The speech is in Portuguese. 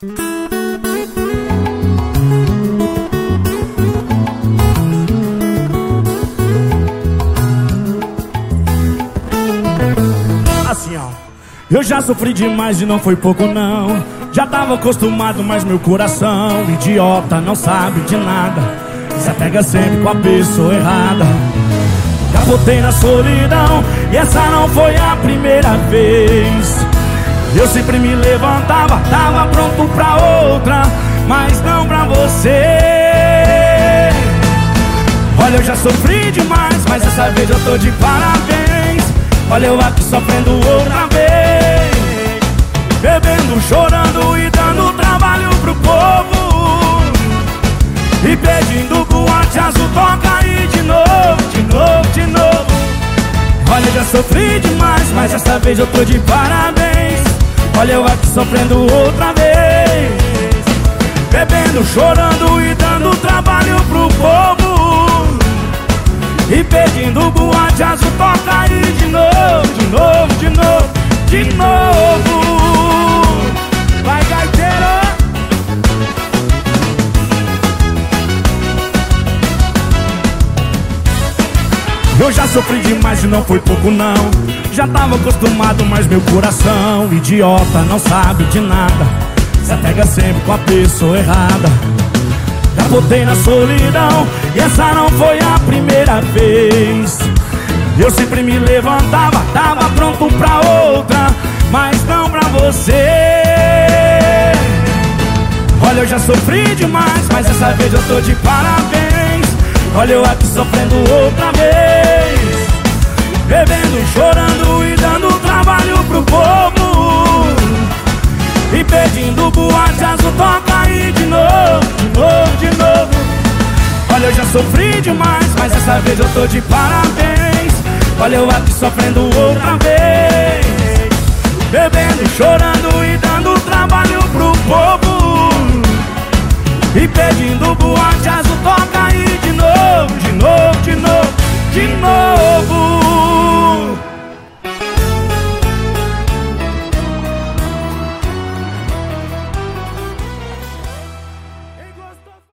Assim, ó. Eu já sofri demais e não foi pouco não. Já tava acostumado, mas meu coração idiota, não sabe de nada. Se apega sempre com a pessoa errada. Capotei na solidão e essa não foi a primeira vez. Eu sempre me levantava, tava pronto pra outra, mas não pra você. Olha, eu já sofri demais, mas essa vez eu tô de parabéns. Olha eu aqui sofrendo outra vez, bebendo, chorando e dando trabalho pro povo, e pedindo boate azul, toca aí de novo, de novo, de novo. Olha, eu já sofri demais, mas essa vez eu tô de parabéns. Olha eu aqui sofrendo outra vez, bebendo, chorando e dando trabalho pro povo, e pedindo boate azul, toca aí de novo, de novo, de novo, de novo. Vai, gaiteiro! Eu já sofri demais e não foi pouco não. Já tava acostumado, mas meu coração idiota, não sabe de nada. Se apega sempre com a pessoa errada. Capotei na solidão e essa não foi a primeira vez. Eu sempre me levantava, tava pronto pra outra, mas não pra você. Olha, eu já sofri demais, mas essa vez eu tô de parabéns. Olha eu aqui sofrendo outra vez, bebendo, chorando e dando trabalho pro povo, e pedindo boate azul, toca aí de novo, de novo, de novo. Olha, eu já sofri demais, mas essa vez eu tô de parabéns. Olha eu aqui sofrendo outra vez, bebendo, chorando e dando trabalho pro povo, e pedindo boate azul.